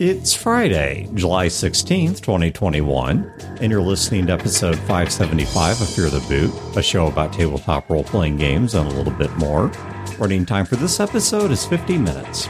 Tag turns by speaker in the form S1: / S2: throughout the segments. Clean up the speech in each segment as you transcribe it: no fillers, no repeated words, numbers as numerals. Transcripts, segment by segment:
S1: It's Friday, July 16th, 2021, and you're listening to episode 575 of Fear the Boot, a show about tabletop role-playing games and a little bit more. Running time for this episode is 50 minutes.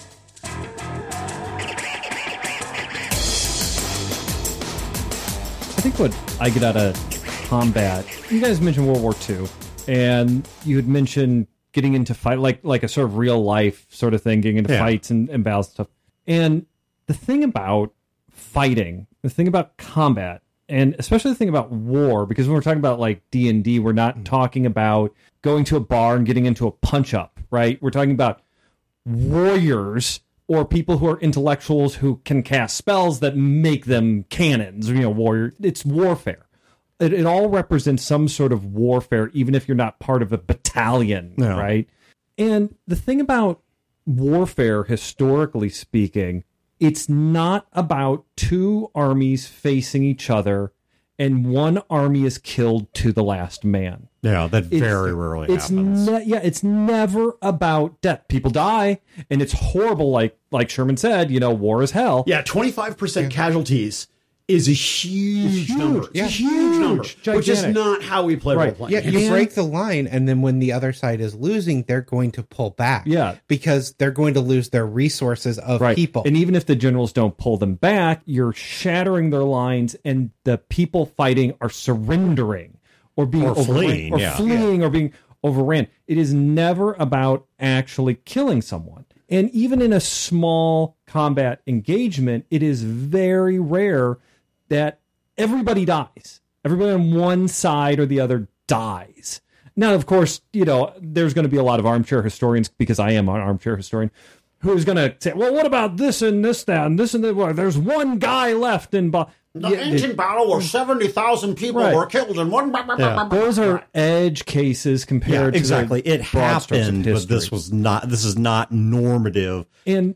S2: I think what I get out of combat, you guys mentioned World War II, and you had mentioned getting into fight, like a sort of real life sort of thing, getting into fights and battles and stuff. And the thing about fighting, the thing about combat, and especially the thing about war, because when we're talking about like D&D, we're not talking about going to a bar and getting into a punch-up, right? We're talking about warriors or people who are intellectuals who can cast spells that make them cannons, warrior. It's warfare. It all represents some sort of warfare, even if you're not part of a battalion, right? And the thing about warfare, historically speaking, it's not about two armies facing each other and one army is killed to the last man.
S1: Yeah, that very rarely happens.
S2: It's never about death. People die, and it's horrible, like Sherman said, war is hell.
S3: Yeah, 25% casualties is a huge number.
S2: Yeah,
S3: huge number,
S2: gigantic.
S3: which is not how we play role-playing.
S4: Yeah, you break the line, and then when the other side is losing, they're going to pull back.
S2: Yeah.
S4: Because they're going to lose their resources of people.
S2: And even if the generals don't pull them back, you're shattering their lines, and the people fighting are surrendering or being
S1: fleeing,
S2: or being overran. It is never about actually killing someone. And even in a small combat engagement, it is very rare that everybody dies. Everybody on one side or the other dies. Now, of course, there's going to be a lot of armchair historians, because I am an armchair historian, who's going to say, well, what about this and this, that, and this and that? Well, there's one guy left in...
S3: The ancient battle where 70,000 people were killed in one...
S2: Those are edge cases compared to...
S1: Exactly. It happened, but this is not normative.
S2: And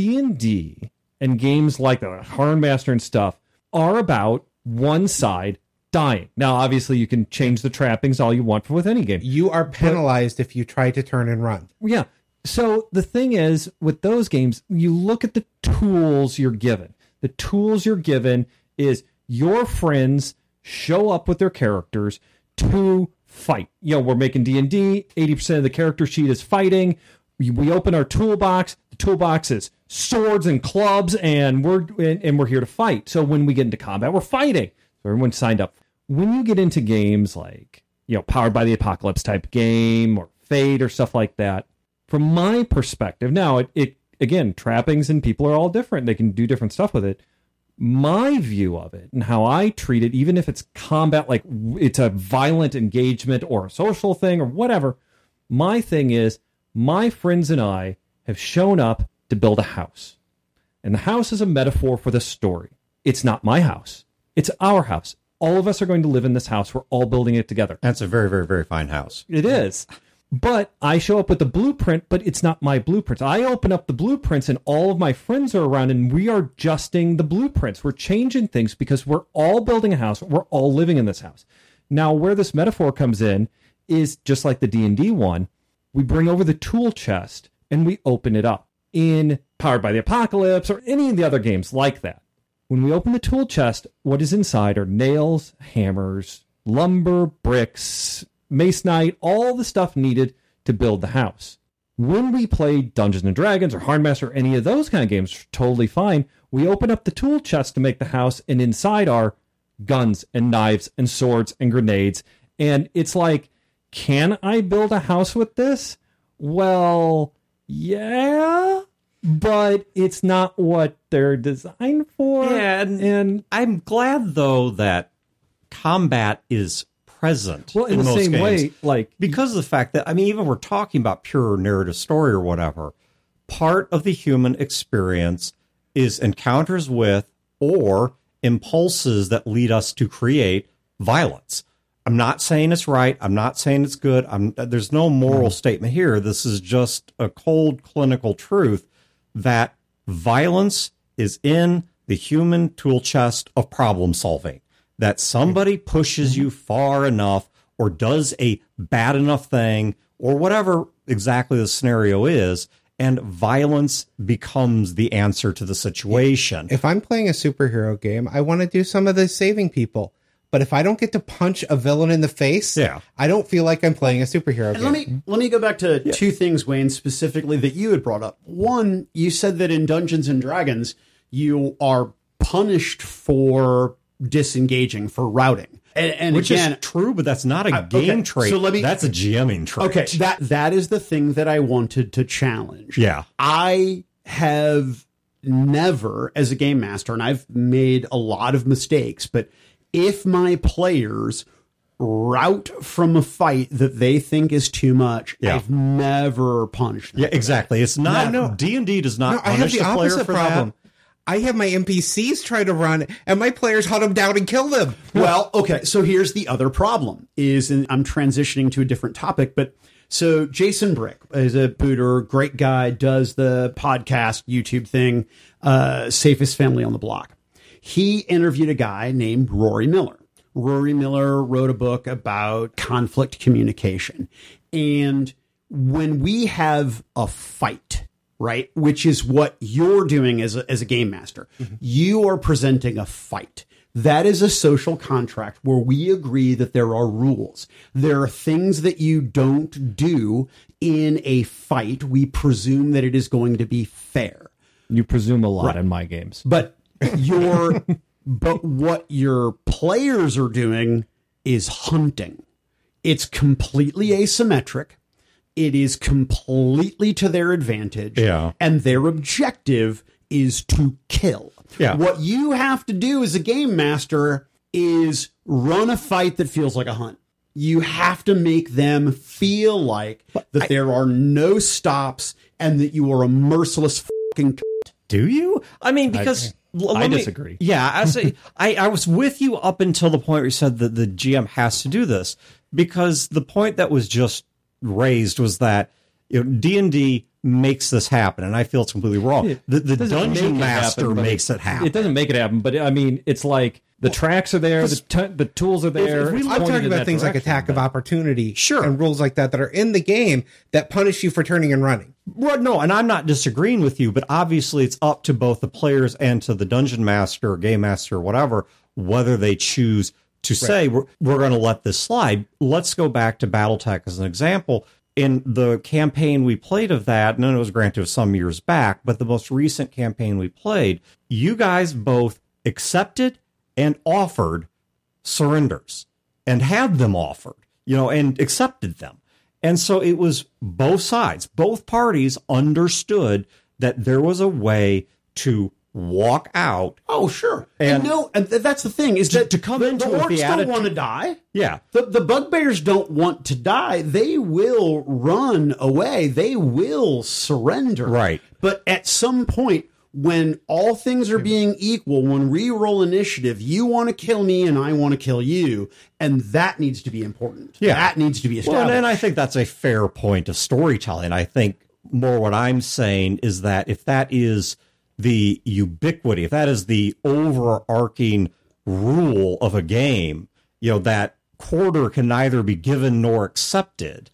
S2: D&D and games like the Hardmaster and stuff are about one side dying. Now, obviously, you can change the trappings all you want with any game.
S4: You are penalized if you try to turn and run.
S2: Yeah. So the thing is, with those games, you look at the tools you're given. The tools you're given is your friends show up with their characters to fight. We're making D&D. 80% of the character sheet is fighting. We open our toolbox. The toolbox is swords and clubs, and we're here to fight. So when we get into combat, we're fighting. So everyone signed up. When you get into games like, Powered by the Apocalypse type game or Fate or stuff like that, from my perspective, now it again, trappings and people are all different. They can do different stuff with it. My view of it and how I treat it, even if it's combat, like it's a violent engagement or a social thing or whatever, my thing is my friends and I have shown up to build a house. And the house is a metaphor for the story. It's not my house. It's our house. All of us are going to live in this house. We're all building it together.
S1: That's a very, very, very fine house.
S2: It is. But I show up with the blueprint, but it's not my blueprints. I open up the blueprints and all of my friends are around and we are adjusting the blueprints. We're changing things because we're all building a house. We're all living in this house. Now, where this metaphor comes in is just like the D&D one. We bring over the tool chest and we open it up. In Powered by the Apocalypse or any of the other games like that, when we open the tool chest, what is inside are nails, hammers, lumber, bricks, masonite, all the stuff needed to build the house. When we play Dungeons and Dragons or Hardmaster or any of those kind of games, totally fine. We open up the tool chest to make the house, and inside are guns and knives and swords and grenades. And it's like, can I build a house with this? Well, yeah, but it's not what they're designed for.
S1: Yeah, and I'm glad, though, that combat is present.
S2: Well, in the
S1: most
S2: same
S1: games.
S2: way,
S1: because of the fact that, even we're talking about pure narrative story or whatever, part of the human experience is encounters with or impulses that lead us to create violence. I'm not saying it's right. I'm not saying it's good. There's no moral statement here. This is just a cold clinical truth that violence is in the human tool chest of problem solving. That somebody pushes you far enough or does a bad enough thing or whatever exactly the scenario is, and violence becomes the answer to the situation.
S4: If I'm playing a superhero game, I want to do some of the saving people. But if I don't get to punch a villain in the face, I don't feel like I'm playing a superhero game.
S3: Let me go back to two things, Wayne, specifically that you had brought up. One, you said that in Dungeons and Dragons, you are punished for disengaging, for routing. And
S1: Which
S3: again,
S1: is true, but that's not a game trait.
S3: So
S1: that's a GMing trait.
S3: Okay, that is the thing that I wanted to challenge.
S1: Yeah.
S3: I have never, as a game master, and I've made a lot of mistakes, but if my players route from a fight that they think is too much, I've never punished them.
S1: Yeah, exactly. It's not, D&D does not punish the player for that.
S4: I have my NPCs try to run, and my players hunt them down and kill them.
S3: Well, okay, so here's the other problem, and I'm transitioning to a different topic, but so Jason Brick is a booter, great guy, does the podcast, YouTube thing, Safest Family on the Block. He interviewed a guy named Rory Miller. Rory Miller wrote a book about conflict communication. And when we have a fight, right, which is what you're doing as a game master, you are presenting a fight. That is a social contract where we agree that there are rules. There are things that you don't do in a fight. We presume that it is going to be fair.
S2: You presume a lot in my games.
S3: But but what your players are doing is hunting. It's completely asymmetric. It is completely to their advantage.
S1: Yeah.
S3: And their objective is to kill.
S1: Yeah.
S3: What you have to do as a game master is run a fight that feels like a hunt. You have to make them feel like that there are no stops and that you are a merciless fucking.
S1: Do you? I mean, because
S2: I disagree.
S1: Yeah, I was with you up until the point where you said that the GM has to do this, because the point that was just raised was that D&D makes this happen, and I feel it's completely wrong. The dungeon master makes it happen.
S2: It doesn't make it happen, but I mean, it's like the tracks are there, the tools are there.
S4: I'm talking about things like attack of opportunity, and rules like that are in the game that punish you for turning and running.
S1: Well, no, and I'm not disagreeing with you, but obviously it's up to both the players and to the dungeon master or game master or whatever, whether they choose to say, we're going to let this slide. Let's go back to BattleTech as an example. In the campaign we played of that, and it was granted some years back, but the most recent campaign we played, you guys both accepted and offered surrenders and had them offered, and accepted them. And so it was both sides, both parties understood that there was a way to walk out.
S3: Oh, sure. And that's the thing, is that
S1: to come into
S3: the orcs
S1: the
S3: don't
S1: attitude,
S3: want to die.
S1: Yeah.
S3: The bugbears don't want to die. They will run away. They will surrender.
S1: Right.
S3: But at some point, when all things are being equal, when we roll initiative, you want to kill me and I want to kill you. And that needs to be important.
S1: Yeah.
S3: That needs to be established.
S1: Well, and I think that's a fair point of storytelling. I think more what I'm saying is that if that is the ubiquity, if that is the overarching rule of a game, that quarter can neither be given nor accepted,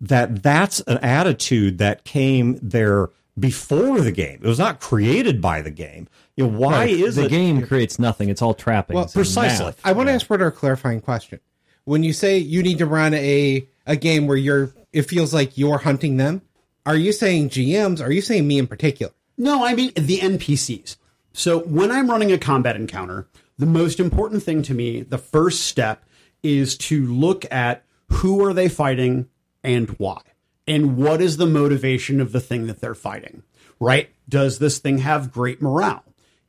S1: that's an attitude that came there before the game. It was not created by the game. Why is
S2: the game creates nothing? It's all trappings.
S4: Well,
S1: precisely.
S2: Math.
S4: I want to ask Porter a clarifying question. When you say you need to run a game where it feels like you're hunting them, are you saying GMs? Are you saying me in particular?
S3: No, I mean the NPCs. So when I'm running a combat encounter, the most important thing to me, the first step, is to look at who are they fighting and why. And what is the motivation of the thing that they're fighting, right? Does this thing have great morale?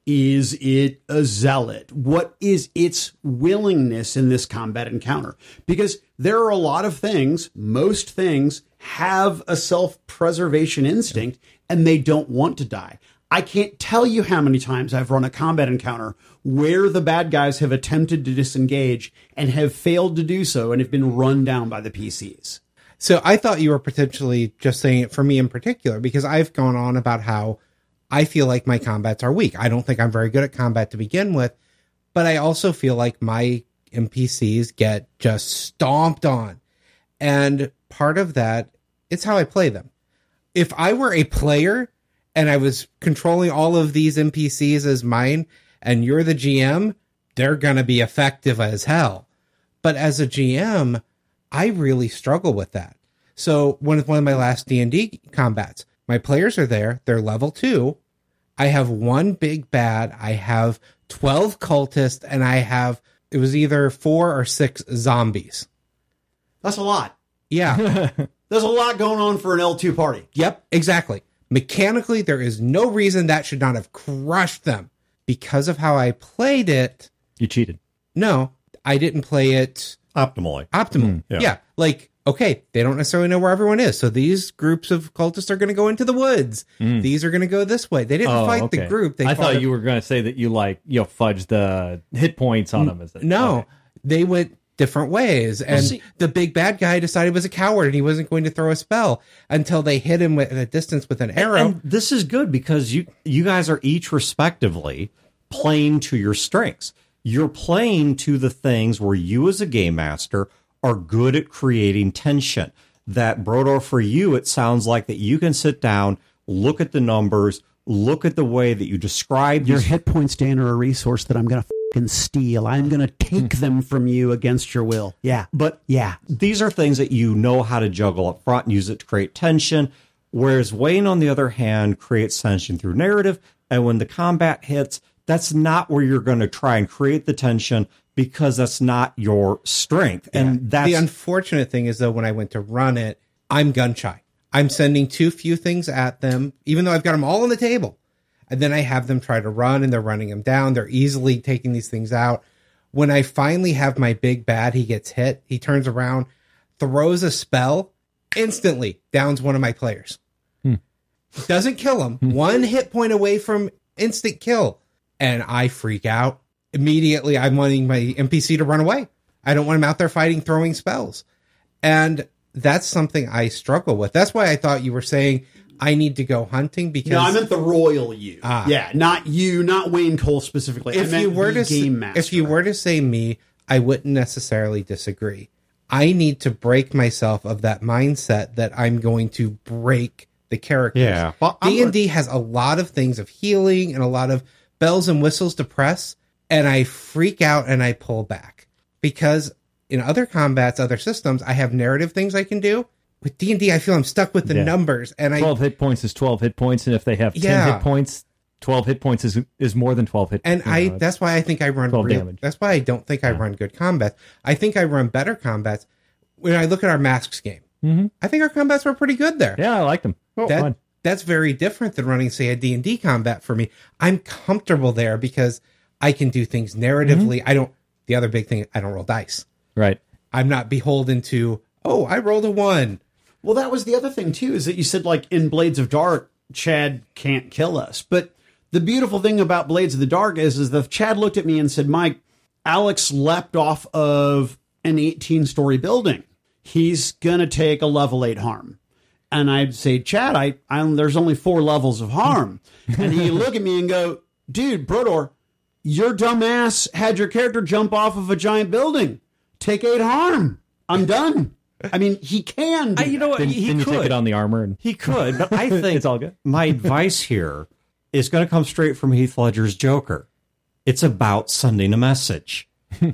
S3: Is it a zealot? What is its willingness in this combat encounter? Because there are a lot of things, most things have a self-preservation instinct, and they don't want to die. I can't tell you how many times I've run a combat encounter where the bad guys have attempted to disengage and have failed to do so and have been run down by the PCs.
S4: So I thought you were potentially just saying it for me in particular, because I've gone on about how I feel like my combats are weak. I don't think I'm very good at combat to begin with, but I also feel like my NPCs get just stomped on. And part of that, it's how I play them. if I were a player and I was controlling all of these NPCs as mine, and you're the GM, they're going to be effective as hell. But as a GM, I really struggle with that. So one of my last D&D combats, my players are there. They're level 2. I have one big bad. I have 12 cultists, and it was either 4 or 6 zombies.
S3: That's a lot.
S4: Yeah.
S3: There's a lot going on for an L2 party.
S4: Yep, exactly. Mechanically, there is no reason that should not have crushed them. Because of how I played it.
S2: You cheated.
S4: No, I didn't play it
S1: Optimally.
S4: Yeah. Like, okay, they don't necessarily know where everyone is. So these groups of cultists are going to go into the woods. These are going to go this way. They didn't fight the group.
S2: I thought you were going to say that you fudged the hit points on them.
S4: No, they went different ways. And the big bad guy decided he was a coward and he wasn't going to throw a spell until they hit him at a distance with an arrow.
S1: And this is good because you guys are each respectively playing to your strengths. You're playing to the things where you as a game master are good at creating tension. That, Brodor, for you, it sounds like that you can sit down, look at the numbers, look at the way that you describe
S3: your hit points, Dan, are a resource that I'm going to fucking steal. I'm going to take them from you against your will. Yeah.
S1: But yeah, these are things that you know how to juggle up front and use it to create tension. Whereas Wayne, on the other hand, creates tension through narrative. And when the combat hits, that's not where you're going to try and create the tension because that's not your strength. And that's
S4: the unfortunate thing is, though, when I went to run it, I'm gun shy. I'm sending too few things at them, even though I've got them all on the table. And then I have them try to run and they're running them down. They're easily taking these things out. When I finally have my big bad, he gets hit. He turns around, throws a spell, instantly downs one of my players. Doesn't kill him. 1 hit point away from instant kill. And I freak out. Immediately, I'm wanting my NPC to run away. I don't want him out there fighting, throwing spells. And that's something I struggle with. That's why I thought you were saying I need to go hunting because...
S3: No, I meant the royal you. Yeah, not you, not Wayne Cole specifically.
S4: If you were to say me, I wouldn't necessarily disagree. I need to break myself of that mindset that I'm going to break the characters.
S1: Yeah.
S4: Well, D&D has a lot of things of healing and a lot of bells and whistles to press, and I freak out and I pull back. Because in other combats, other systems, I have narrative things I can do. With D&D, I feel I'm stuck with the numbers. And
S2: 12 hit points is 12 hit points, and if they have 10 hit points, 12 hit points is more than 12 hit points.
S4: And that's why I think I run
S2: 12 damage.
S4: That's why I don't think I run good combats. I think I run better combats. When I look at our Masks game, I think our combats were pretty good there.
S2: Yeah, I liked them.
S4: That's very different than running, say, a D&D combat for me. I'm comfortable there because I can do things narratively. The other big thing, I don't roll dice.
S2: Right.
S4: I'm not beholden to, I rolled a 1.
S3: Well, that was the other thing, too, is that you said, like, in Blades of Dark, Chad can't kill us. But the beautiful thing about Blades of the Dark is that if Chad looked at me and said, Mike, Alex leapt off of an 18-story building. He's going to take a level 8 harm. And I'd say, Chad, there's only 4 levels of harm. And he'd look at me and go, dude, Brodor, your dumbass had your character jump off of a giant building. Take 8 harm. I'm done. I mean, he can.
S1: You know what? He
S2: you
S1: could
S2: take it on the armor. And
S1: he could, but I think
S2: it's all good.
S1: My advice here is going to come straight from Heath Ledger's Joker. It's about sending a message.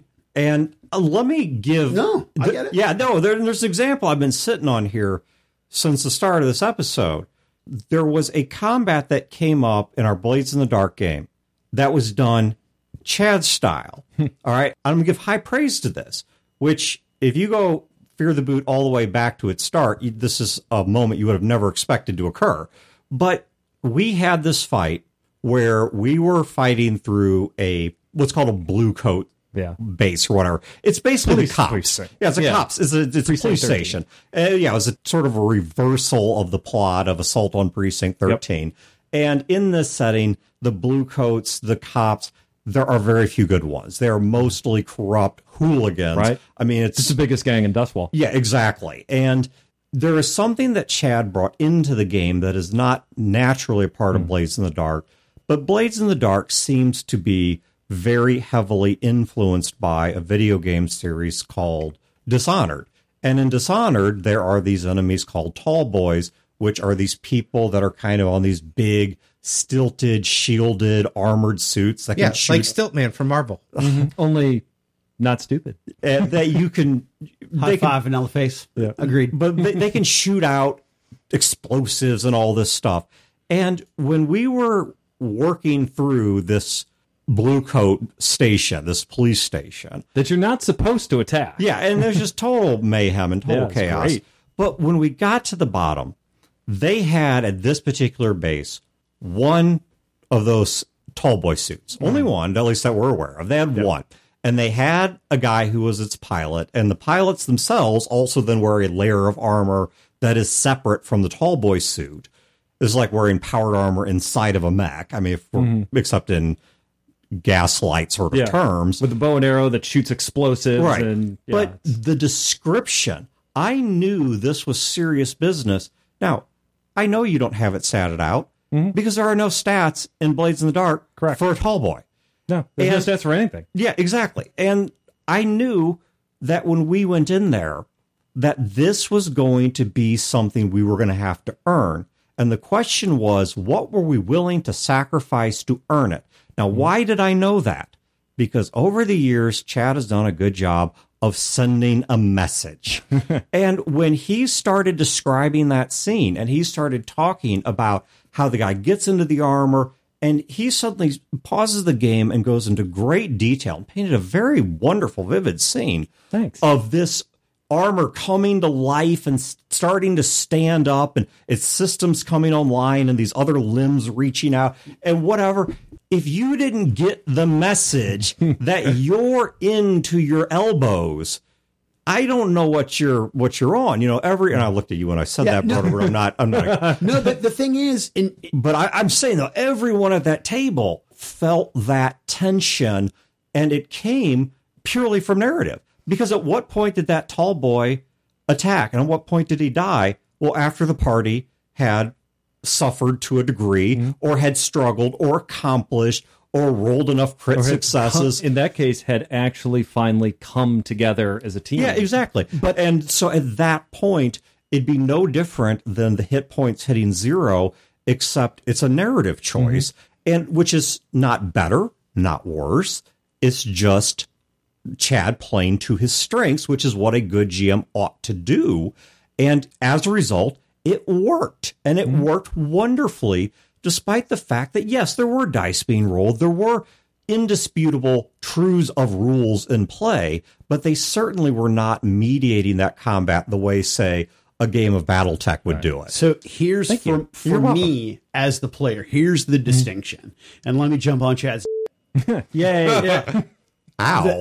S1: And let me give...
S3: No, I get it.
S1: Yeah, no, there's an example I've been sitting on here since the start of this episode. There was a combat that came up in our Blades in the Dark game that was done Chad style. All right? I'm going to give high praise to this, which if you go Fear the Boot all the way back to its start, this is a moment you would have never expected to occur. But we had this fight where we were fighting through what's called a blue coat base or whatever. It's basically the cops. Yeah, it's a cops. It's a police station. It was a sort of a reversal of the plot of Assault on Precinct 13. Yep. And in this setting, the blue coats, the cops, there are very few good ones. They are mostly corrupt hooligans.
S2: Right.
S1: I mean, it's
S2: the biggest gang in Dustwall.
S1: Yeah, exactly. And there is something that Chad brought into the game that is not naturally a part of Blades in the Dark. But Blades in the Dark seems to be very heavily influenced by a video game series called Dishonored. And in Dishonored, there are these enemies called Tall Boys, which are these people that are kind of on these big, stilted, shielded, armored suits that
S4: Yeah,
S1: can shoot.
S4: like Stiltman from Marvel.
S2: Only not stupid.
S1: And that you can
S3: High five, vanilla face.
S2: Yeah.
S3: Agreed.
S1: but they can shoot out explosives and all this stuff. And when we were working through this blue coat station, this police station,
S2: That you're not supposed to attack.
S1: yeah, and there's just total mayhem and total
S2: Yeah, it's
S1: chaos.
S2: great.
S1: But when we got to the bottom, they had at this particular base one of those tall boy suits. Only one, at least that we're aware of. They had one. And they had a guy who was its pilot, and the pilots themselves also then wear a layer of armor that is separate from the tall boy suit. It's like wearing powered armor inside of a mech. I mean, if we're, except in gaslight sort of terms.
S2: With the bow and arrow that shoots explosives.
S1: Right.
S2: And, yeah,
S1: but the description, I knew this was serious business. Now, I know you don't have it statted out because there are no stats in Blades in the Dark for a tall boy.
S2: no, there's no stats for anything.
S1: Yeah, exactly. And I knew that when we went in there, that this was going to be something we were going to have to earn. And the question was, what were we willing to sacrifice to earn it? Now, why did I know that? Because over the years, Chad has done a good job of sending a message. And when he started describing that scene and he started talking about how the guy gets into the armor and he suddenly pauses the game and goes into great detail and painted a very wonderful, vivid scene
S2: Thanks.
S1: of this armor coming to life and starting to stand up and its systems coming online and these other limbs reaching out and whatever. If you didn't get the message that you're into your elbows, I don't know what you're on. You know, and I looked at you when I said that, brother, but I'm not.
S3: No, but the thing is,
S1: But I'm saying, though, everyone at that table felt that tension, and it came purely from narrative. Because at what point did that tall boy attack? And at what point did he die? Well, after the party had suffered to a degree, or had struggled, or accomplished, or rolled enough crit successes.
S2: In that case, had actually finally come together as a team.
S1: Yeah, exactly. And so at that point, it'd be no different than the hit points hitting 0, except it's a narrative choice, and which is not better, not worse. It's just Chad playing to his strengths, which is what a good GM ought to do. And as a result, it worked, and it worked wonderfully, despite the fact that, yes, there were dice being rolled. There were indisputable truths of rules in play, but they certainly were not mediating that combat the way, say, a game of BattleTech would do it.
S3: so here's for
S1: welcome.
S3: me as the player, here's the distinction. And let me jump on Chad's.
S2: Yay. Yeah.
S1: Ow.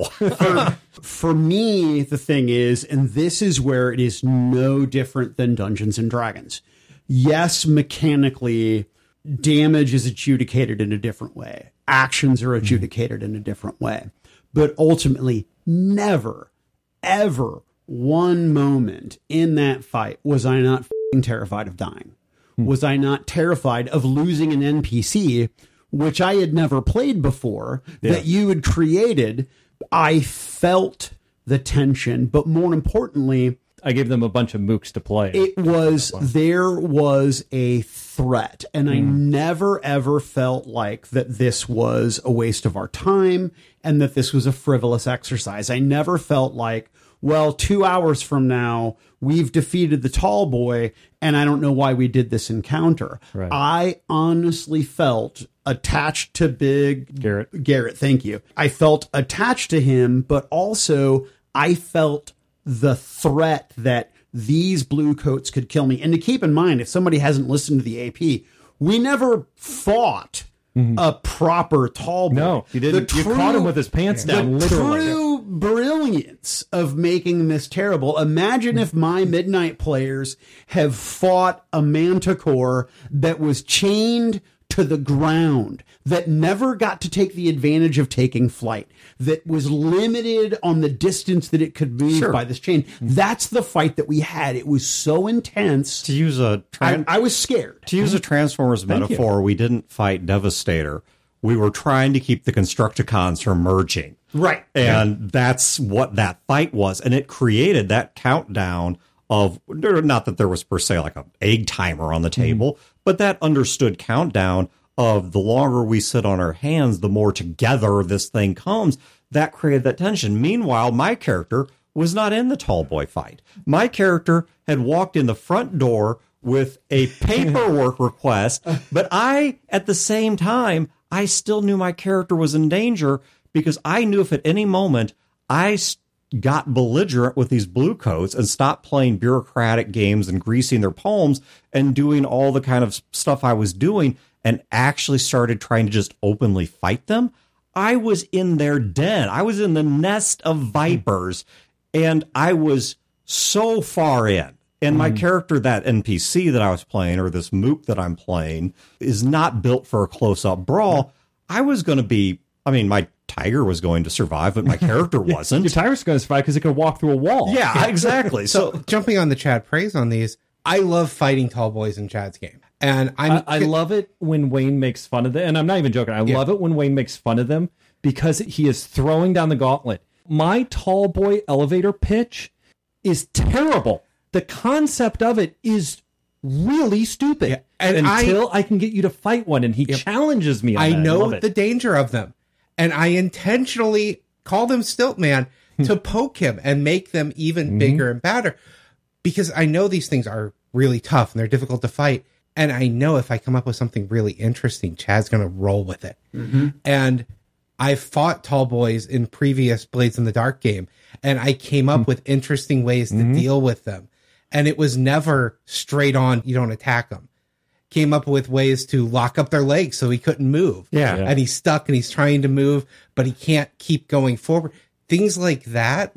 S3: For me, the thing is, and this is where it is no different than Dungeons and Dragons. Yes, mechanically, damage is adjudicated in a different way. Actions are adjudicated in a different way. But ultimately, never, ever one moment in that fight was I not f***ing terrified of dying. Was I not terrified of losing an NPC, which I had never played before, that you had created? I felt the tension, but more importantly,
S2: I gave them a bunch of mooks to play.
S3: there was a threat, and I never ever felt like that this was a waste of our time and that this was a frivolous exercise. I never felt like, well, 2 hours from now, we've defeated the tall boy, and I don't know why we did this encounter.
S2: Right.
S3: I honestly felt attached to Big Garrett, thank you. I felt attached to him, but also I felt the threat that these blue coats could kill me. And to keep in mind, if somebody hasn't listened to the AP, we never fought a proper tall boy.
S2: No, you didn't. You caught him with his pants down,
S3: the
S2: literally.
S3: true brilliance of making this terrible. Imagine if my Midnight players have fought a Manticore that was chained to the ground, that never got to take the advantage of taking flight, that was limited on the distance that it could move by this chain. That's the fight that we had. It was so intense.
S1: To use a
S3: I was scared.
S1: To use a Transformers metaphor, we didn't fight Devastator. We were trying to keep the Constructicons from merging.
S3: Right.
S1: And that's what that fight was. And it created that countdown of, not that there was per se like an egg timer on the table, but that understood countdown of the longer we sit on our hands, the more together this thing comes. That created that tension. Meanwhile, my character was not in the tall boy fight. My character had walked in the front door with a paperwork request, but I, at the same time, I still knew my character was in danger because I knew if at any moment I got belligerent with these blue coats and stopped playing bureaucratic games and greasing their palms and doing all the kind of stuff I was doing and actually started trying to just openly fight them, I was in their den. I was in the nest of vipers, and I was so far in. And my character, that NPC that I was playing, or this mook that I'm playing, is not built for a close-up brawl. I was going to be, I mean, my tiger was going to survive, but my character wasn't.
S2: Your tiger's going to survive because it could walk through a wall.
S1: Yeah, exactly.
S4: So jumping on the Chad praise on these, I love fighting tall boys in Chad's game. And
S2: I love it when Wayne makes fun of them. And I'm not even joking. I love it when Wayne makes fun of them because he is throwing down the gauntlet. My tall boy elevator pitch is terrible. The concept of it is really stupid.
S4: Yeah. And
S2: until I can get you to fight one, and he challenges me on
S4: I
S2: that.
S4: know the danger of them. And I intentionally call them Stiltman to poke him and make them even bigger and badder. Because I know these things are really tough and they're difficult to fight. And I know if I come up with something really interesting, Chad's going to roll with it. And I've fought tall boys in previous Blades in the Dark game, and I came up with interesting ways to deal with them. And it was never straight on, you don't attack them. Came up with ways to lock up their legs so he couldn't move.
S1: Yeah.
S4: And he's stuck and he's trying to move, but he can't keep going forward. Things like that,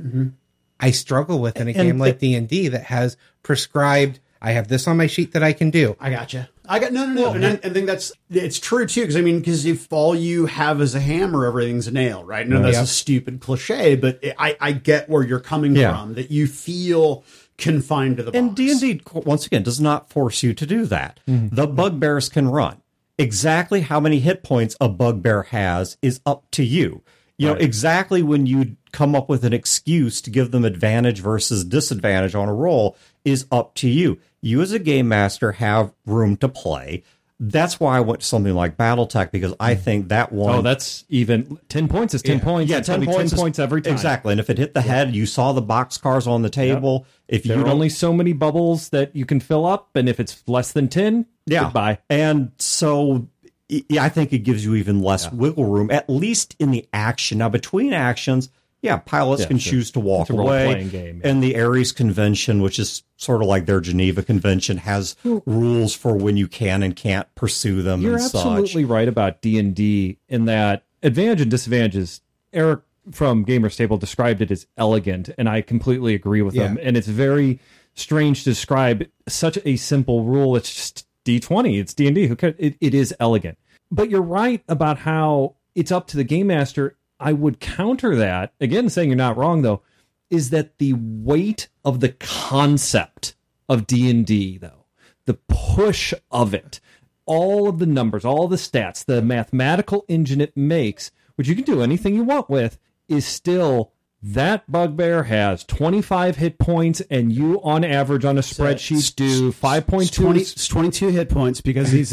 S4: I struggle with in a game like D&D that has prescribed, I have this on my sheet that I can do.
S3: I gotcha. No. And I think it's true too. Because if all you have is a hammer, everything's a nail, right? No, that's a stupid cliche, but I get where you're coming from, that you feel confined to the box.
S1: And D&D, once again, does not force you to do that. The bugbears can run. Exactly how many hit points a bugbear has is up to you. You know, exactly when you come up with an excuse to give them advantage versus disadvantage on a roll is up to you. You as a game master have room to play. That's why I went to something like Battletech, because I think that one...
S2: Oh, that's even... 10 points is 10 points.
S1: Yeah, 10 points,
S2: 10 points every time.
S1: Exactly. And if it hit the head, you saw the boxcars on the table. If
S2: there
S1: you
S2: are only so many bubbles that you can fill up, and if it's less than 10, goodbye.
S1: And so I think it gives you even less wiggle room, at least in the action. Now, between actions... Yeah, pilots can choose to walk away.
S2: Game.
S1: And the Ares Convention, which is sort of like their Geneva Convention, has rules for when you can and can't pursue them.
S2: You're
S1: and
S2: absolutely right about D&D in that advantage and disadvantages. Eric from Gamer Stable described it as elegant, and I completely agree with him. And it's very strange to describe such a simple rule. It's just D20. It's D&D. Who cares? It is elegant. But you're right about how it's up to the game master. I would counter that, again, saying you're not wrong, though, is that the weight of the concept of D&D, though, the push of it, all of the numbers, all the stats, the mathematical engine it makes, which you can do anything you want with, is still that bugbear has 25 hit points, and you, on average, on a spreadsheet, do 5.2.
S3: It's 22 hit points because he's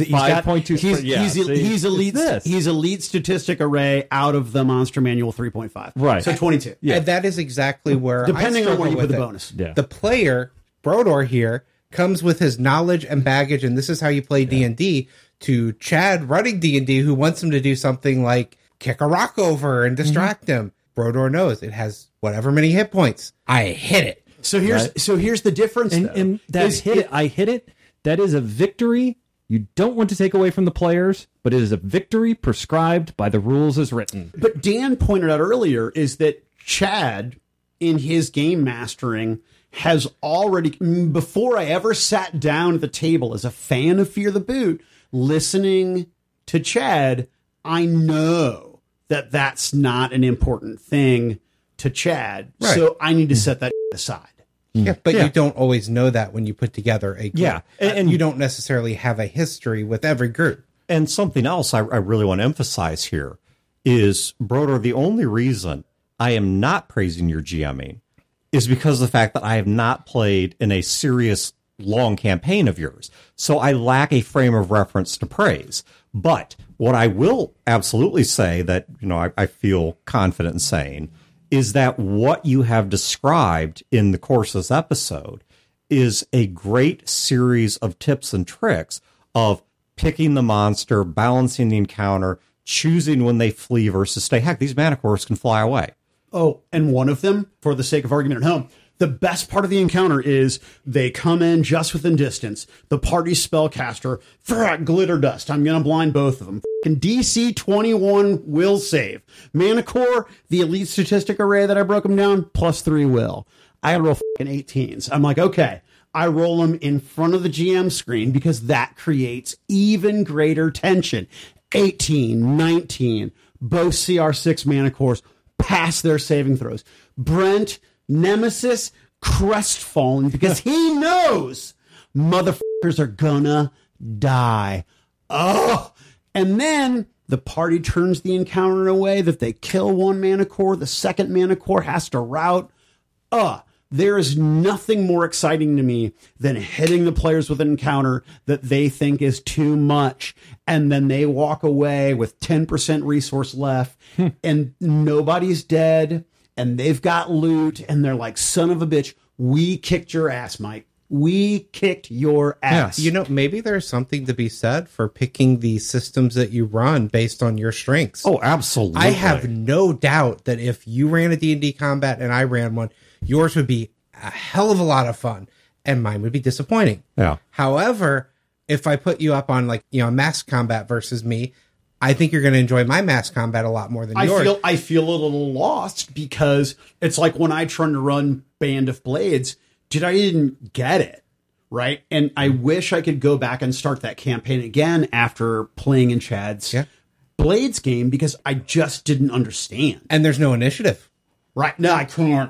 S2: 5.2.
S3: He's elite statistic array out of the Monster Manual 3.5.
S2: Right.
S3: So 22.
S4: Yeah. And that is exactly where
S3: Depending
S4: I
S3: on where you
S4: struggle
S3: put the
S4: with
S3: bonus.
S2: Yeah.
S4: The player, Brodor here, comes with his knowledge and baggage, and this is how you play D&D, to Chad running D&D, who wants him to do something like kick a rock over and distract him. Brodor knows it has whatever many hit points. I hit it.
S3: So here's the difference.
S2: And that I hit it. That is a victory you don't want to take away from the players, but it is a victory prescribed by the rules as written.
S3: But Dan pointed out earlier is that Chad, in his game mastering, has already, before I ever sat down at the table as a fan of Fear the Boot, listening to Chad, I know that that's not an important thing to Chad.
S4: Right.
S3: So I need to set that aside.
S4: Yeah, but you don't always know that when you put together a group.
S1: Yeah, and
S4: you don't necessarily have a history with every group.
S1: And something else I really want to emphasize here is, Brodor, the only reason I am not praising your GMing is because of the fact that I have not played in a serious long campaign of yours. So I lack a frame of reference to praise. But what I will absolutely say that, I feel confident in saying is that what you have described in the course of this episode is a great series of tips and tricks of picking the monster, balancing the encounter, choosing when they flee versus stay. Heck, these Manticores can fly away.
S3: Oh, and one of them, for the sake of argument at home, the best part of the encounter is they come in just within distance. The party spellcaster, glitter dust. I'm going to blind both of them. DC 21 will save. Manicore, the elite statistic array that I broke them down, +3 will. I roll 18s. I'm like, okay, I roll them in front of the GM screen because that creates even greater tension. 18, 19, both CR6 Manicores pass their saving throws. Brent, Nemesis, crestfallen because he knows motherfuckers are gonna die. Oh, and then the party turns the encounter in a way that they kill one Manicore, the second Manicore has to rout. There is nothing more exciting to me than hitting the players with an encounter that they think is too much, and then they walk away with 10% resource left, and nobody's dead, and they've got loot, and they're like, son of a bitch, we kicked your ass, Mike. We kicked your ass.
S4: Yeah, maybe there's something to be said for picking the systems that you run based on your strengths.
S1: Oh, absolutely.
S4: I have no doubt that if you ran a D&D combat and I ran one, yours would be a hell of a lot of fun, and mine would be disappointing.
S1: Yeah.
S4: However, if I put you up on mass combat versus me, I think you're going to enjoy my mass combat a lot more than yours.
S3: I feel a little lost because it's like when I tried to run Band of Blades, I didn't get it, right? And I wish I could go back and start that campaign again after playing in Chad's Blades game because I just didn't understand.
S4: And there's no initiative.
S3: Right. No, I can't.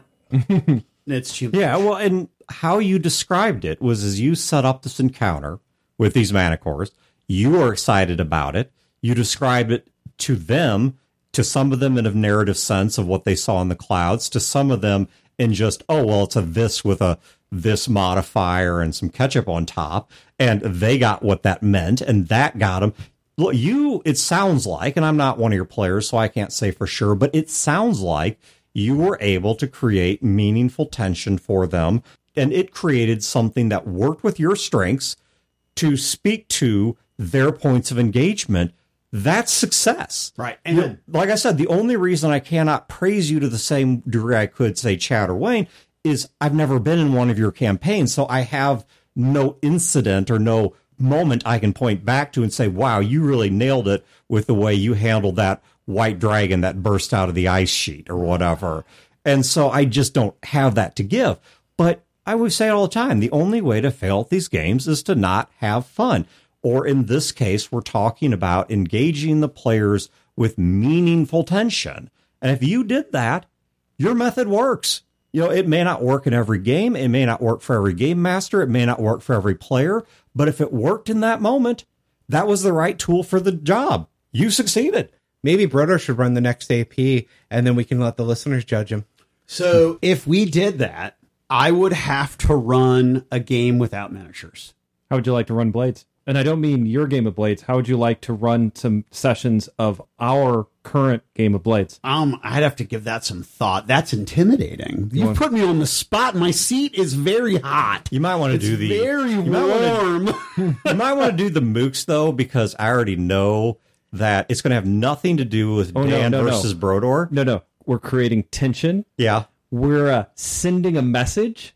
S3: It's too much.
S1: Yeah, well, and how you described it was as you set up this encounter with these Manicores, you were excited about it. You described it to them, to some of them in a narrative sense of what they saw in the clouds, to some of them in just, it's a this with a this modifier and some ketchup on top. And they got what that meant, and that got them. Look, it sounds like, and I'm not one of your players, so I can't say for sure, but it sounds like you were able to create meaningful tension for them, and it created something that worked with your strengths to speak to their points of engagement. That's success.
S3: Right. And
S1: like I said, the only reason I cannot praise you to the same degree I could say Chad or Wayne is I've never been in one of your campaigns, so I have no incident or no moment I can point back to and say, wow, you really nailed it with the way you handled that white dragon that burst out of the ice sheet or whatever. And so I just don't have that to give. But I would say it all the time, the only way to fail at these games is to not have fun. Or in this case, we're talking about engaging the players with meaningful tension. And if you did that, your method works. It may not work in every game. It may not work for every game master. It may not work for every player. But if it worked in that moment, that was the right tool for the job. You succeeded.
S4: Maybe Brodo should run the next AP, and then we can let the listeners judge him.
S3: So if we did that, I would have to run a game without miniatures.
S2: How would you like to run Blades? And I don't mean your game of Blades. How would you like to run some sessions of our current game of Blades?
S3: I'd have to give that some thought. That's intimidating. You put me on the spot. My seat is very hot.
S1: You might want to do
S3: very warm.
S1: You might want to do the mooks, though, because I already know that it's going to have nothing to do with Dan versus Brodor.
S2: No. We're creating tension.
S1: Yeah.
S2: We're sending a message.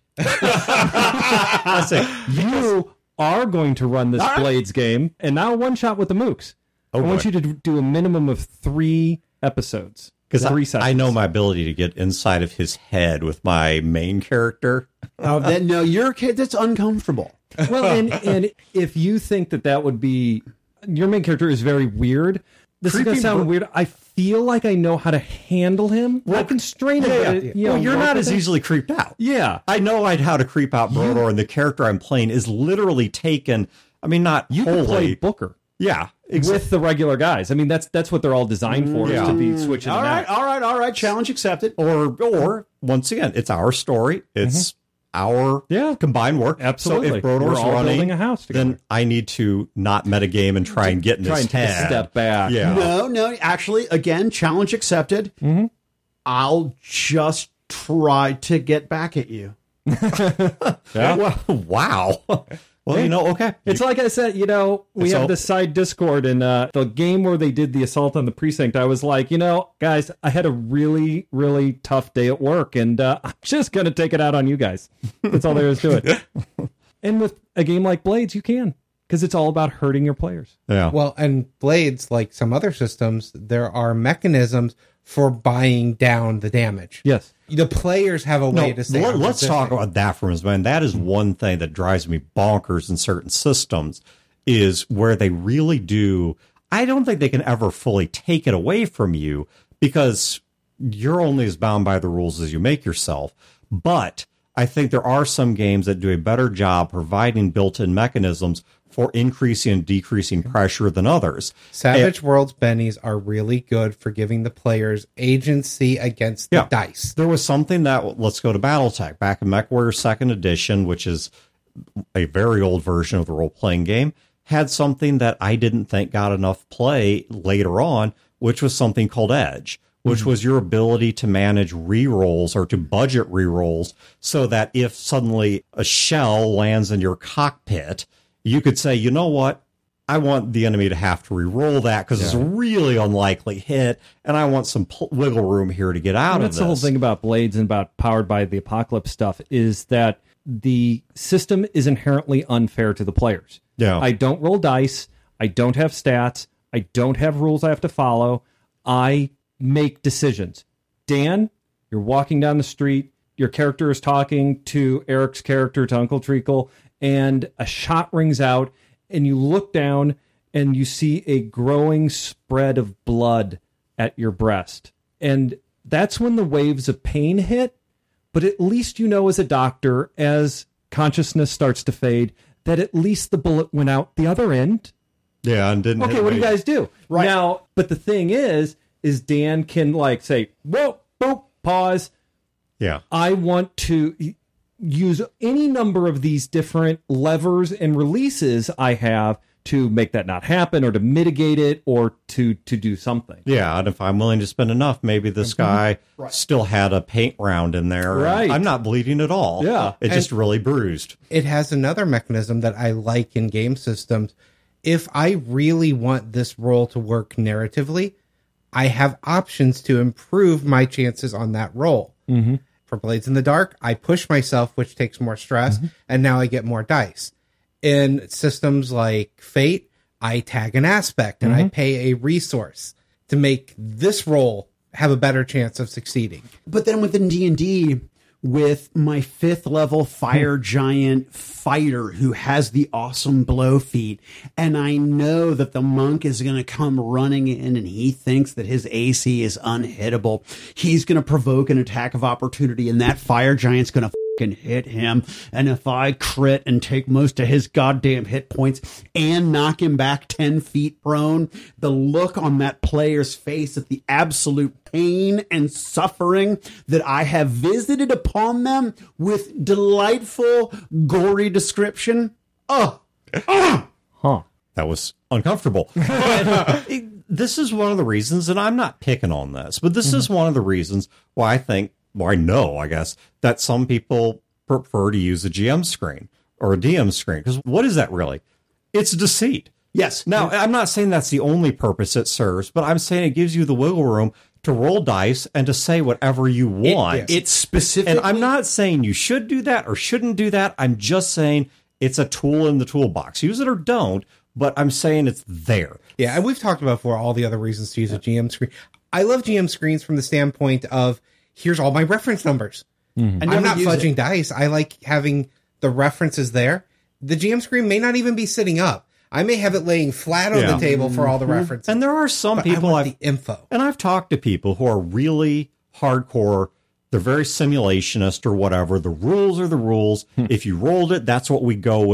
S1: I say,
S2: you are going to run this Blades game, and now one shot with the mooks. I want you to do a minimum of 3 episodes.
S1: Because I know my ability to get inside of his head with my main character.
S3: No, your kid, that's uncomfortable.
S2: Well, and if you think that would be... Your main character is very weird. This is going to sound weird. I feel like I know how to handle him. I constrain him.
S1: Well, you're not as easily creeped out.
S2: Yeah.
S1: I know how to creep out Brodor, and the character I'm playing is literally taken... I mean, not
S2: you
S1: wholly.
S2: could play Booker.
S1: Yeah.
S2: with the regular guys. I mean, that's what they're all designed for, is to be switching
S3: All
S2: them
S3: right,
S2: out.
S3: all right. Challenge accepted.
S1: Or once again, it's our story. It's our combined work.
S2: Absolutely.
S1: So if
S2: We're
S1: Brodor's
S2: all
S1: running,
S2: building a house together.
S1: then I need to not metagame and try and get in his
S2: Try and
S1: head.
S2: step back.
S1: Yeah.
S3: No. Actually, again, challenge accepted. I'll just try to get back at you.
S2: Yeah.
S1: Well, wow. Well, okay.
S2: It's like I said, we
S1: So-
S2: have this side Discord, and the game where they did the assault on the precinct, I was like, guys, I had a really, really tough day at work, and I'm just going to take it out on you guys. That's all there is to it. And with a game like Blades, you can, because it's all about hurting your players.
S1: Yeah.
S4: Well, and Blades, like some other systems, there are mechanisms for buying down the damage.
S2: Yes.
S4: The players have a way to say,
S1: let's talk about that for a minute, man. That is one thing that drives me bonkers in certain systems, is where they really do. I don't think they can ever fully take it away from you, because you're only as bound by the rules as you make yourself. But I think there are some games that do a better job providing built-in mechanisms for increasing and decreasing pressure than others.
S4: Savage Worlds bennies are really good for giving the players agency against the dice.
S1: There was something that, let's go to Battletech, back in MechWarrior 2nd Edition, which is a very old version of the role-playing game, had something that I didn't think got enough play later on, which was something called Edge, which was your ability to manage rerolls or to budget rerolls, so that if suddenly a shell lands in your cockpit, you could say, you know what? I want the enemy to have to re-roll that because it's a really unlikely hit, and I want some wiggle room here to get out of this.
S2: That's the whole thing about Blades and about Powered by the Apocalypse stuff, is that the system is inherently unfair to the players.
S1: Yeah.
S2: I don't roll dice. I don't have stats. I don't have rules I have to follow. I make decisions. Dan, you're walking down the street. Your character is talking to Eric's character, to Uncle Treacle, and a shot rings out, and you look down and you see a growing spread of blood at your breast. And that's when the waves of pain hit. But at least you know, as a doctor, as consciousness starts to fade, that at least the bullet went out the other end.
S1: Yeah, and didn't.
S2: Okay, what do you guys do?
S3: Right.
S2: Now, but the thing is Dan can say, whoa, boop, pause.
S1: Yeah.
S2: I want to use any number of these different levers and releases I have to make that not happen, or to mitigate it, or to do something.
S1: Yeah, and if I'm willing to spend enough, maybe this guy still had a paint round in there.
S2: Right.
S1: I'm not bleeding at all.
S2: Yeah.
S1: It just really bruised.
S4: It has another mechanism that I like in game systems. If I really want this role to work narratively, I have options to improve my chances on that role. Mm-hmm. For Blades in the Dark, I push myself, which takes more stress, and now I get more dice. In systems like Fate, I tag an aspect and I pay a resource to make this role have a better chance of succeeding.
S3: But then within D&D, with my 5th level fire giant fighter who has the awesome blow feat, and I know that the monk is going to come running in and he thinks that his AC is unhittable, he's going to provoke an attack of opportunity, and that fire giant's going to fucking hit him. And if I crit and take most of his goddamn hit points and knock him back 10 feet prone, the look on that player's face at the absolute pain and suffering that I have visited upon them with delightful, gory description.
S2: Huh.
S1: That was uncomfortable. But this is one of the reasons, and I'm not picking on this, but this is one of the reasons why I think, well, I know, I guess, that some people prefer to use a GM screen or a DM screen. Because what is that really? It's deceit.
S3: Yes.
S1: Now, I'm not saying that's the only purpose it serves, but I'm saying it gives you the wiggle room to roll dice and to say whatever you want.
S3: It's specific.
S1: And I'm not saying you should do that or shouldn't do that. I'm just saying it's a tool in the toolbox. Use it or don't, but I'm saying it's there.
S4: Yeah, and we've talked about before all the other reasons to use a GM screen. I love GM screens from the standpoint of, here's all my reference numbers.
S3: And
S4: I'm not fudging dice. I like having the references there. The GM screen may not even be sitting up. I may have it laying flat on the table for all the references.
S1: And there are some
S4: but
S1: people
S4: I want the info.
S1: And I've talked to people who are really hardcore. They're very simulationist or whatever. The rules are the rules. If you rolled it, that's what we go with.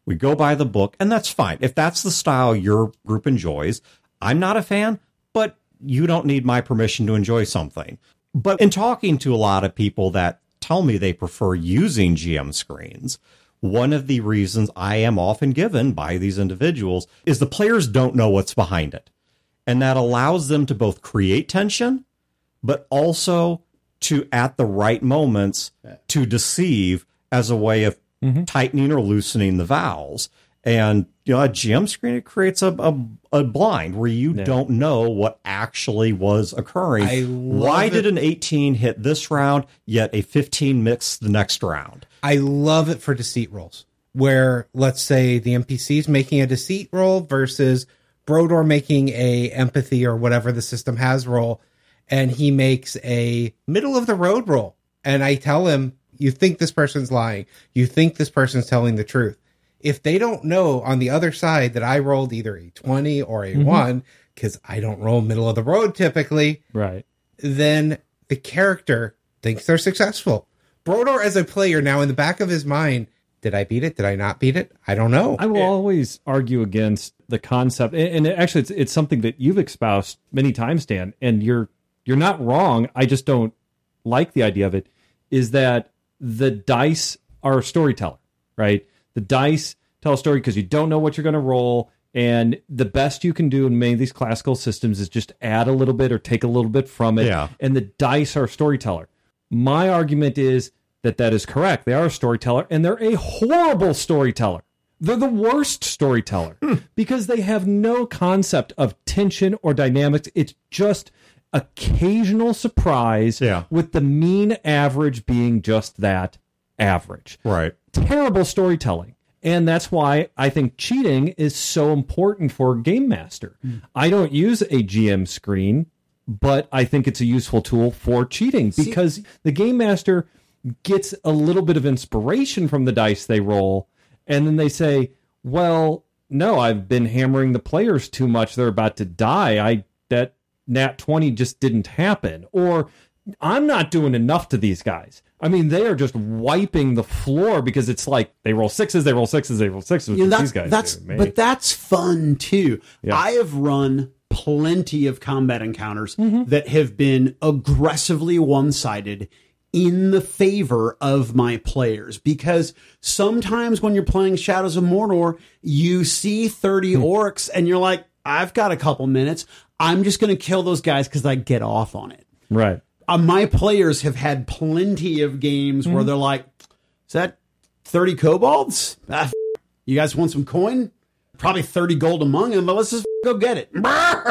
S1: We go by the book, and that's fine. If that's the style your group enjoys, I'm not a fan, but you don't need my permission to enjoy something. But in talking to a lot of people that tell me they prefer using GM screens, one of the reasons I am often given by these individuals is the players don't know what's behind it. And that allows them to both create tension, but also to, at the right moments, to deceive as a way of tightening or loosening the vowels. And, you know, a GM screen, it creates a blind where you don't know what actually was occurring. Why did an 18 hit this round, yet a 15 missed the next round?
S4: I love it for deceit rolls, where, let's say, the NPC's making a deceit roll versus Brodor making a empathy or whatever the system has roll, and he makes a middle-of-the-road roll. And I tell him, you think this person's lying. You think this person's telling the truth. If they don't know on the other side that I rolled either a 20 or a 1, because I don't roll middle of the road typically,
S2: Right.
S4: then the character thinks they're successful. Brodor, as a player, now in the back of his mind, did I beat it? Did I not beat it? I don't know.
S2: I will always argue against the concept, and actually, it's something that you've espoused many times, Dan, and you're not wrong. I just don't like the idea of it. Is that the dice are a storyteller, right? The dice tell a story because you don't know what you're going to roll, and the best you can do in many of these classical systems is just add a little bit or take a little bit from it.
S1: Yeah.
S2: And the dice are a storyteller. My argument is that is correct. They are a storyteller, and they're a horrible storyteller. They're the worst storyteller because they have no concept of tension or dynamics. It's just occasional surprise with the mean average being just that, average.
S1: Right.
S2: Terrible storytelling. And that's why I think cheating is so important for a game master. I don't use a GM screen, but I think it's a useful tool for cheating because the game master gets a little bit of inspiration from the dice they roll, and then they say, well, no, I've been hammering the players too much. They're about to die. That nat 20 just didn't happen. Or I'm not doing enough to these guys. I mean, they are just wiping the floor because it's like they roll sixes, they roll sixes, they roll sixes. These guys do,
S3: but that's fun too.
S2: Yeah.
S3: I have run plenty of combat encounters that have been aggressively one-sided in the favor of my players, because sometimes when you're playing Shadows of Mordor, you see 30 orcs and you're like, I've got a couple minutes. I'm just going to kill those guys because I get off on it.
S2: Right.
S3: My players have had plenty of games where they're like, is that 30 kobolds? You guys want some coin? Probably 30 gold among them, but let's just go get it.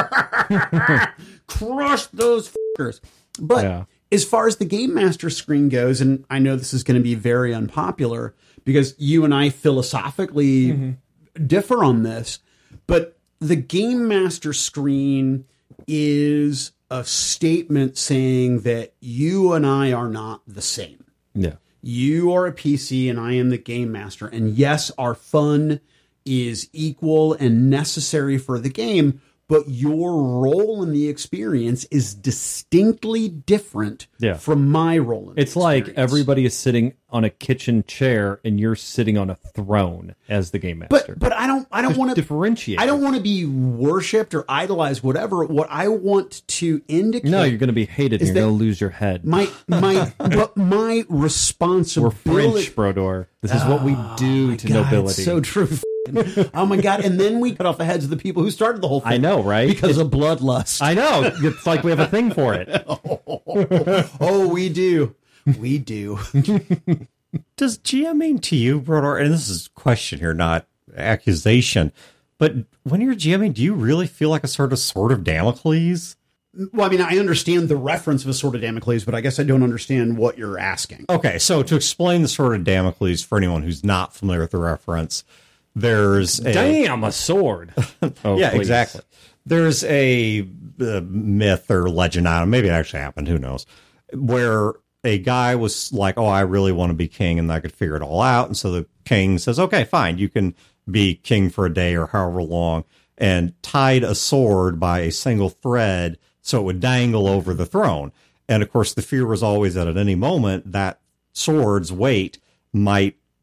S3: Crush those fuckers. But as far as the Game Master screen goes, and I know this is going to be very unpopular because you and I philosophically differ on this, but the Game Master screen is a statement saying that you and I are not the same.
S2: Yeah.
S3: You are a PC and I am the Game Master. And yes, our fun is equal and necessary for the game, but your role in the experience is distinctly different from my role in the
S2: It's like
S3: experience.
S2: everybody is sitting on a kitchen chair and you're sitting on a throne as the game master.
S3: But I don't want to
S2: differentiate.
S3: I don't want to be worshipped or idolized, whatever. What I want to indicate.
S2: No, you're going to be hated and
S3: is
S2: you're
S3: that
S2: going to lose your head.
S3: but my responsibility.
S2: We're French, Brodor. This is what we do to nobility.
S3: So true. Oh my God. And then we cut off the heads of the people who started the whole thing.
S2: I know, right?
S3: Because of bloodlust.
S2: I know. It's like we have a thing for it.
S3: Oh, we do. We do.
S1: Does GMing to you, Brodor, and this is a question here, not accusation, but when you're GMing, do you really feel like a sort of Damocles?
S3: Well, I mean, I understand the reference of a sword of Damocles, but I guess I don't understand what you're asking.
S1: Okay, so to explain the sword of Damocles for anyone who's not familiar with the reference, there's
S2: a sword. Oh,
S1: yeah,
S2: please.
S1: exactly. There's a myth or legend, I don't know, maybe it actually happened, who knows, where a guy was like, oh, I really want to be king, and I could figure it all out. And so the king says, okay, fine, you can be king for a day or however long, and tied a sword by a single thread so it would dangle over the throne. And of course, the fear was always that at any moment that sword's weight might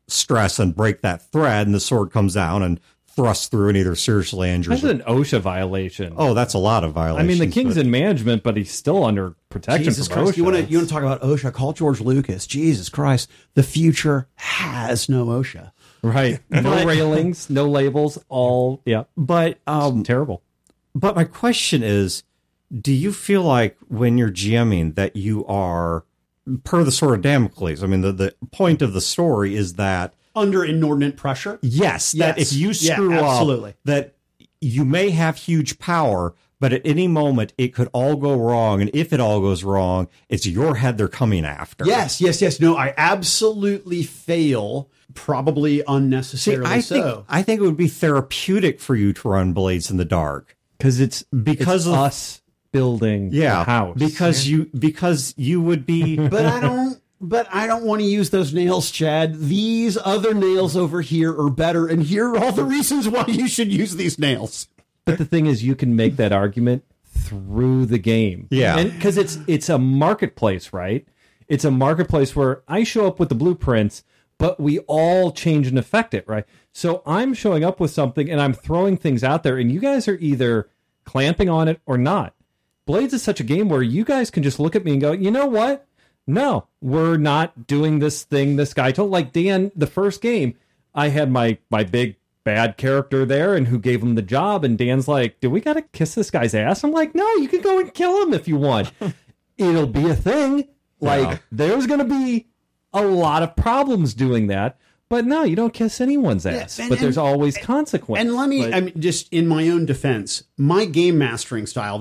S1: stress and break that thread, and the sword comes down and thrusts through and either seriously injures.
S2: That's an OSHA violation.
S1: Oh, that's a lot of violations.
S2: I mean, the king's in management, but he's still under protection
S3: Jesus
S2: from
S3: Christ!
S2: OSHA.
S3: You want to talk about OSHA? Call George Lucas. Jesus Christ! The future has no OSHA.
S2: Right. No railings, no labels, all, yeah.
S1: But
S2: Terrible.
S1: But my question is, do you feel like when you're GMing that you are, per the Sword of Damocles, I mean, the point of the story is that
S3: Under inordinate pressure.
S1: yes, that
S3: Yes.
S1: if you
S3: Yeah,
S1: screw
S3: absolutely.
S1: up, that you may have huge power, but at any moment it could all go wrong. And if it all goes wrong, it's your head they're coming after.
S3: Yes. No, I absolutely fail. Probably
S1: See,
S3: unnecessarily
S1: I think it would be therapeutic for you to run Blades in the Dark.
S2: Because it's
S1: Because of-
S2: us building the house.
S1: because you would be
S3: But I don't want to use those nails, Chad. These other nails over here are better, and here are all the reasons why you should use these nails.
S2: But the thing is, you can make that argument through the game.
S1: Yeah.
S2: And because it's a marketplace, right? It's a marketplace where I show up with the blueprints, but we all change and affect it, right? So I'm showing up with something and I'm throwing things out there, and you guys are either clamping on it or not. Blades is such a game where you guys can just look at me and go, you know what? No, we're not doing this thing this guy told. Like Dan, the first game, I had my big bad character there and who gave him the job, and Dan's like, do we gotta kiss this guy's ass? I'm like, no, you can go and kill him if you want. It'll be a thing. Like, there's gonna be a lot of problems doing that, but no, you don't kiss anyone's ass.
S3: and-
S2: But there's always consequence.
S3: And let me,
S2: But-
S3: I mean, just in my own defense, my game mastering style,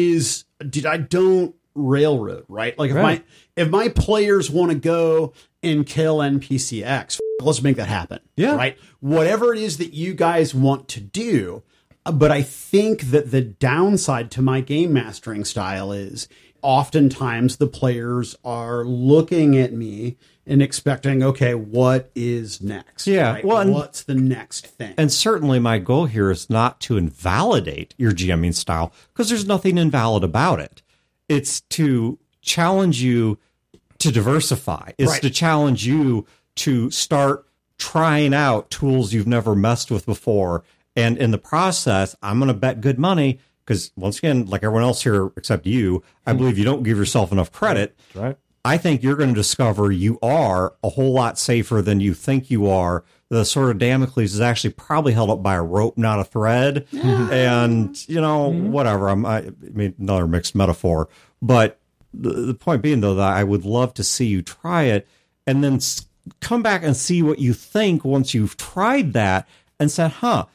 S3: I don't railroad, right? Like
S2: Right.
S3: if my players want to go and kill NPC X, let's make that happen.
S2: Yeah.
S3: Right. Whatever it is that you guys want to do. But I think that the downside to my game mastering style is oftentimes the players are looking at me and expecting, okay, what is next?
S1: Yeah,
S3: Right?
S1: well, and-
S3: what's the next thing?
S1: And certainly my goal here is not to invalidate your GMing style, because there's nothing invalid about it. It's to challenge you to diversify. It's
S3: Right.
S1: to challenge you to start trying out tools you've never messed with before. And in the process, I'm going to bet good money, because once again, like everyone else here except you, I believe you don't give yourself enough credit.
S2: That's right.
S1: I think you're going to discover you are a whole lot safer than you think you are. The Sword of Damocles is actually probably held up by a rope, not a thread. And, whatever. I mean, another mixed metaphor. But the point being, though, that I would love to see you try it and then come back and see what you think once you've tried that and said,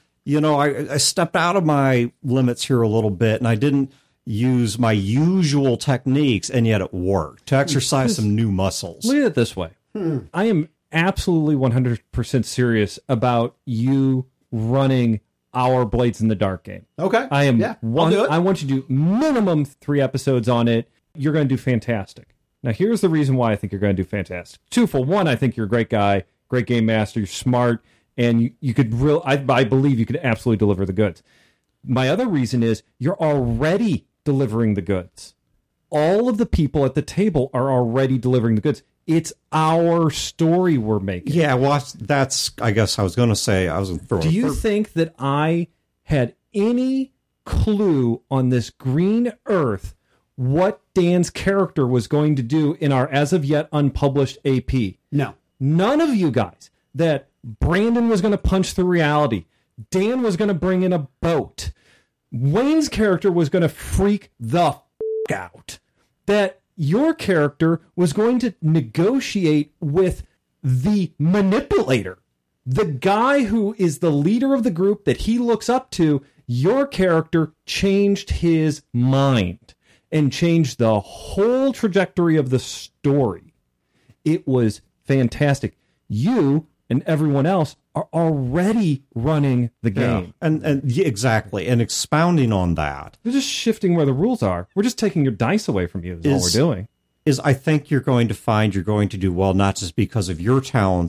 S1: I stepped out of my limits here a little bit and I didn't use my usual techniques, and yet it worked to exercise some new muscles.
S2: Look at it this way. I am absolutely 100% serious about you running our Blades in the Dark game.
S3: Okay.
S2: I am
S3: Yeah, I'll do it.
S2: I want you to do minimum 3 episodes on it. You're going to do fantastic. Now, here's the reason why I think you're going to do fantastic. 2, for 1, I think you're a great guy, great game master, you're smart, and you could I believe you could absolutely deliver the goods. My other reason is you're already delivering the goods. All of the people at the table are already delivering the goods. It's our story we're making.
S1: Yeah, well, that's, I guess I was going to say, I was going to throw
S2: Do you think that I had any clue on this green earth what Dan's character was going to do in our as of yet unpublished AP?
S3: No.
S2: None of you guys. That Brandon was going to punch through reality. Dan was going to bring in a boat. Wayne's character was going to freak the out. That your character was going to negotiate with the manipulator, the guy who is the leader of the group that he looks up to. Your character changed his mind and changed the whole trajectory of the story. It was fantastic. You and everyone else are already running the game.
S1: And yeah, exactly. And expounding on that
S2: We're just shifting where the rules are. We're just taking your dice away from you is all we're doing.
S1: is I think you're going to find you're going to do well, not just because of your talents,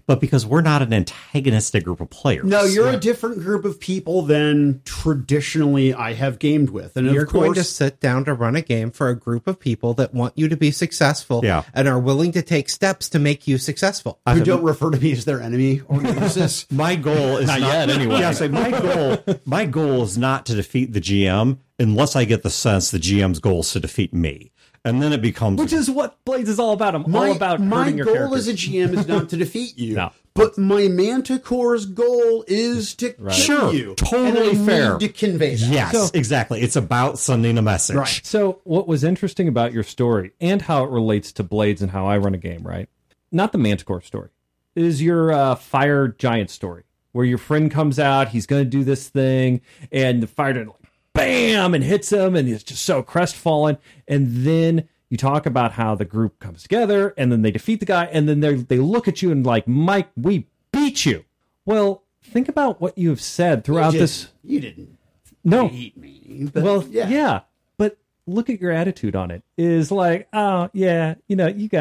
S1: but because we're not an antagonistic group of players.
S3: No, you're a different group of people than traditionally I have gamed with. And
S4: You're
S3: of course,
S4: going to sit down to run a game for a group of people that want you to be successful and are willing to take steps to make you successful.
S3: who don't refer to me as their enemy or nemesis.
S1: My goal is not
S2: yet, anyway.
S1: Yeah, so my goal is not to defeat the GM unless I get the sense the GM's goal is to defeat me. And then it becomes...
S2: Which is what Blades is all about. I'm all about hurting your
S3: goal
S2: characters.
S3: as a GM is not to defeat you.
S2: No.
S3: But my Manticore's goal is to kill
S1: Sure,
S3: you.
S1: totally
S3: and I
S1: fair.
S3: Need to convey that.
S1: Yes, exactly. It's about sending a message.
S3: Right.
S2: So what was interesting about your story and how it relates to Blades and how I run a game, right? Not the Manticore story. Is your fire giant story, where your friend comes out, he's going to do this thing, and the fire giant, like, bam, and hits him, and he's just so crestfallen. And then you talk about how the group comes together, and then they defeat the guy, and then they look at you and like, Mike, we beat you. Well, think about what you have said throughout this.
S3: You didn't
S2: No.
S3: beat me. But
S2: Well, yeah. But look at your attitude on it. Is like, oh, yeah, you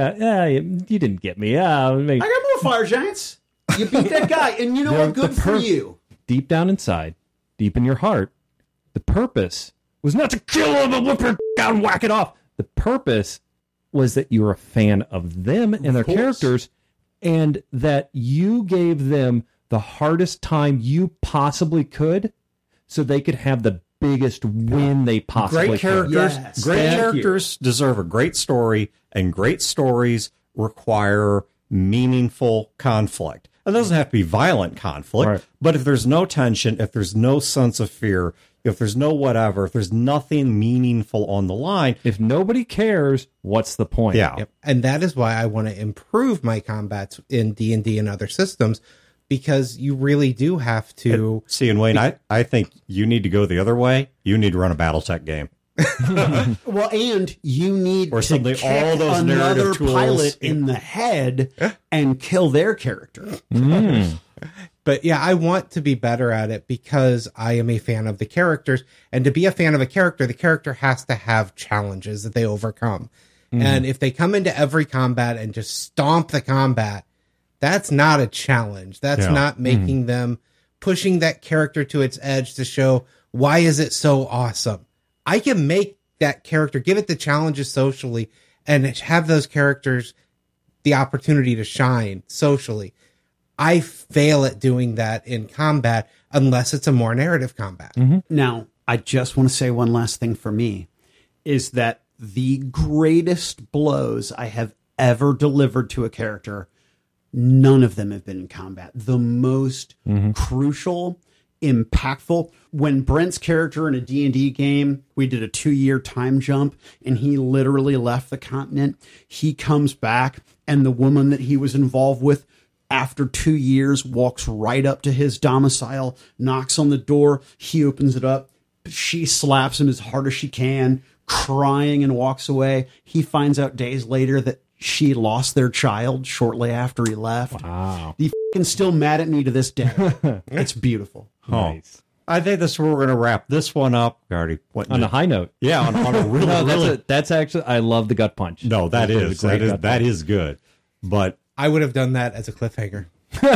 S2: didn't get me.
S3: I got more fire giants. You beat that guy, and you know what? Good for you.
S2: Deep down inside, deep in your heart, the purpose was not to kill him and whip her out and whack it off. The purpose was that you were a fan of them and their characters, and that you gave them the hardest time you possibly could so they could have the biggest win they possibly
S1: Great characters,
S2: could.
S3: Yes.
S1: great
S3: Thank
S1: characters deserve a great story, and great stories require meaningful conflict. It doesn't have to be violent conflict,
S2: Right.
S1: but if there's no tension, if there's no sense of fear, if there's no whatever, if there's nothing meaningful on the line,
S2: If nobody cares, what's the point?
S1: yeah.
S4: Yep. And that is why I want to improve my combats in D&D and other systems, because you really do have to...
S1: See, and Wayne, I think you need to go the other way. You need to run a BattleTech game.
S3: Well, and you need
S1: Or
S3: to
S1: something,
S3: kick
S1: all those
S3: another
S1: narrative tools.
S3: pilot in the head and kill their character.
S4: But yeah, I want to be better at it because I am a fan of the characters. And to be a fan of a character, the character has to have challenges that they overcome. And if they come into every combat and just stomp the combat, that's not a challenge. That's
S1: Yeah.
S4: not making them pushing that character to its edge to show why is it so awesome. I can make that character, give it the challenges socially, and have those characters the opportunity to shine socially. I fail at doing that in combat unless it's a more narrative combat.
S3: Now, I just want to say one last thing for me is that the greatest blows I have ever delivered to a character, none of them have been in combat. The most crucial, impactful, when Brent's character in a D&D game, we did a 2-year time jump and he literally left the continent. He comes back and the woman that he was involved with after 2 years walks right up to his domicile, knocks on the door. He opens it up. She slaps him as hard as she can, crying, and walks away. He finds out days later that she lost their child shortly after he left.
S2: Wow.
S3: He's still mad at me to this day. It's beautiful.
S2: Nice.
S1: I think that's where we're going to wrap this one up. We already went
S2: On a high note.
S1: yeah, on a really,
S2: No,
S1: really.
S2: that's actually, I love the gut punch.
S1: No, that
S2: was a
S1: is
S2: great gut
S1: that
S2: punch.
S1: is good. But
S4: I would have done that as a cliffhanger.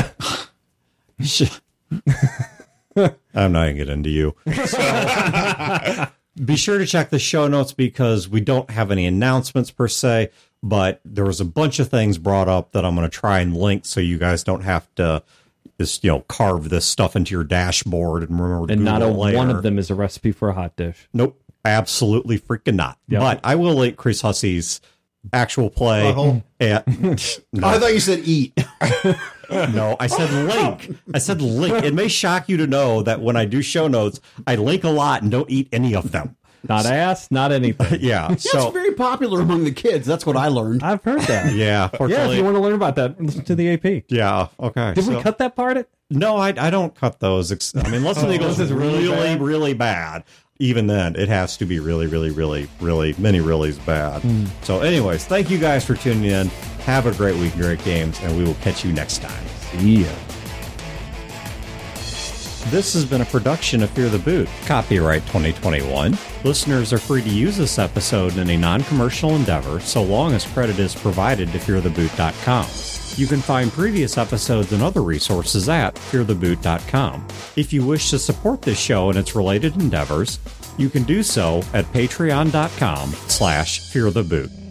S1: I'm not going to get into you. So, be sure to check the show notes because we don't have any announcements per se, but there was a bunch of things brought up that I'm going to try and link so you guys don't have to just, carve this stuff into your dashboard and remember to
S2: And not
S1: Google later.
S2: one of them is a recipe for a hot dish.
S1: Nope, absolutely freaking not.
S2: Yep.
S1: But I will link Chris Hussey's actual play. At, no.
S3: I thought you said eat.
S1: No, I said link. I said link. It may shock you to know that when I do show notes, I link a lot and don't eat any of them.
S2: Not ass, not anything.
S1: Yeah.
S3: That's
S1: So
S3: very popular among the kids. That's what I learned.
S2: I've heard that.
S1: yeah,
S2: Yeah, if
S1: fortunately.
S2: you want to learn about that, listen to the AP.
S1: Yeah. Okay.
S2: Did we cut that part?
S1: No, I don't cut those. Unless something goes
S2: this is really
S1: really,
S2: bad?
S1: really bad. Even then, it has to be really, really, really, really, many reallys bad. So, anyways, thank you guys for tuning in. Have a great week, great games, and we will catch you next time.
S2: See ya.
S1: This has been a production of Fear the Boot. Copyright 2021. Listeners are free to use this episode in a non-commercial endeavor so long as credit is provided to feartheboot.com. You can find previous episodes and other resources at feartheboot.com. If you wish to support this show and its related endeavors, you can do so at patreon.com/feartheboot.